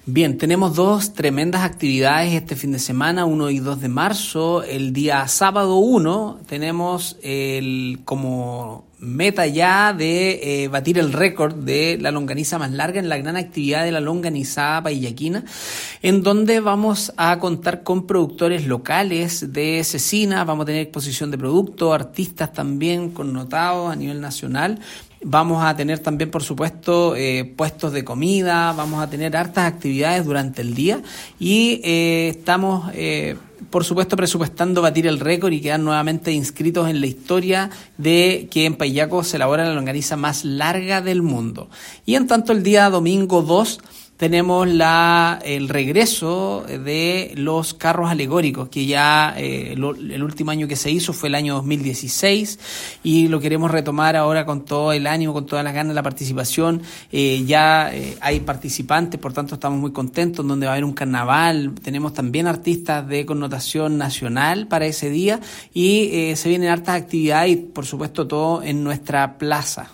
Bien, tenemos dos tremendas actividades este fin de semana, 1 y 2 de marzo. El día sábado 1 tenemos como meta ya de batir el récord de la longaniza más larga en la gran actividad de la longanizada paillaquina, en donde vamos a contar con productores locales de cecina, vamos a tener exposición de productos, artistas también connotados a nivel nacional. Vamos a tener también, por supuesto, puestos de comida, vamos a tener hartas actividades durante el día y estamos, por supuesto, presupuestando batir el récord y quedar nuevamente inscritos en la historia de que en Paillaco se elabora la longaniza más larga del mundo. Y en tanto, el día domingo 2 tenemos el regreso de los carros alegóricos, que ya el último año que se hizo fue el año 2016 y lo queremos retomar ahora con todo el ánimo, con todas las ganas de la participación. Hay participantes, por tanto estamos muy contentos, donde va a haber un carnaval, tenemos también artistas de connotación nacional para ese día y se vienen hartas actividades y por supuesto todo en nuestra plaza.